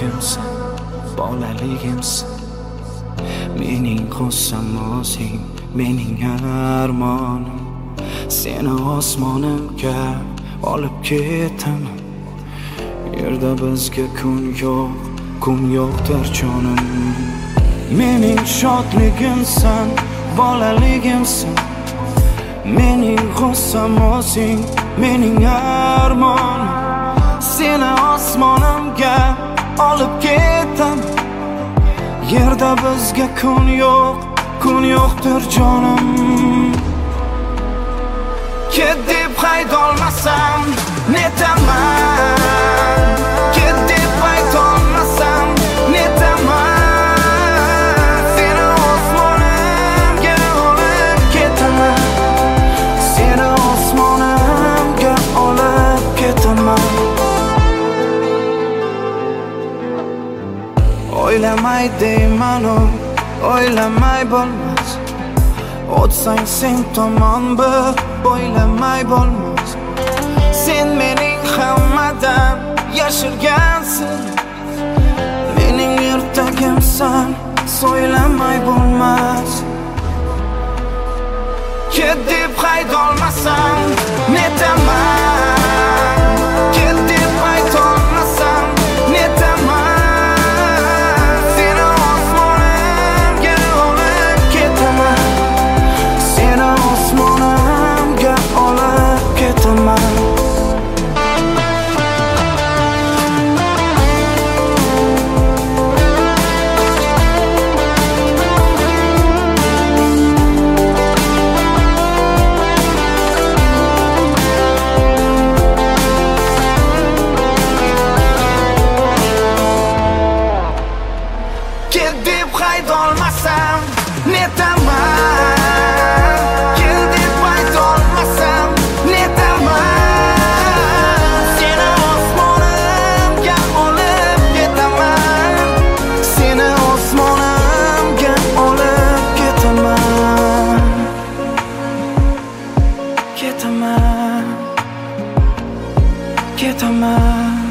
yoshligimsan, bolaligimsan. Mening g'o'zamozing, mening armonim. Seni osmonimga olib ketaman. Yerda bizga kun yo'qdir jonim. Mening shodligimsan, bolaligimsan. Mening g'o'zamozing, mening armonim. Seni osmonimga olib ketaman. Yerda bizga kun yo'qdir jonim. Ket deb haydolmasam netaman. Ket deb haydolmasam netaman. Seni osmonimga olib ketaman. Seni osmonimga olib ketaman. O'ylamay deyman-u, o'ylamay bo'lmas. O'tsang sen tomon bir o'ylamay bo'lmas. Sen mening hammadan yashirgansan. Mening yurtagimsan, so'ylamay bo'lmas. Ket deb haydolmasam netaman. Ket deb haydolmasam netaman. Ket deb haydolmasam netaman. Ket deb haydolmasam netaman. Seni osmonimga olib ketaman. Seni osmonimga olib ketaman. Ketaman.